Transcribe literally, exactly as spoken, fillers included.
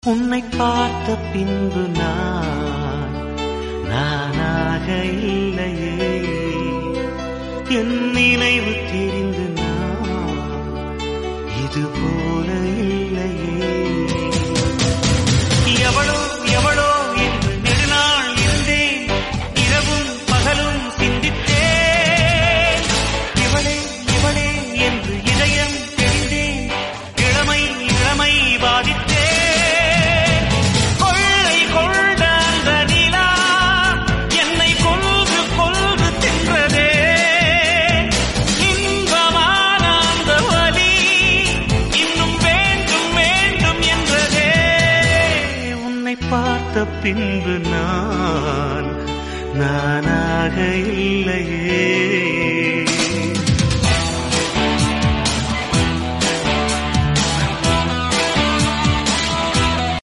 உன்னை பார்த்த பின்பு நான் நானாக இல்லையே, என் நினைவு தெரிந்து நான் இது போல இல்லையே. எவளோ எவளோ என்று நெடுநாள் இருந்தேன், இரவும் பகலும் சிந்தித்தேன். இவளே இவளே என்று இதயம் தெரிந்தேன், இளமை இளமை பாதித்தேன். பார்த்த பின்பு நான் நானாக இல்லையே.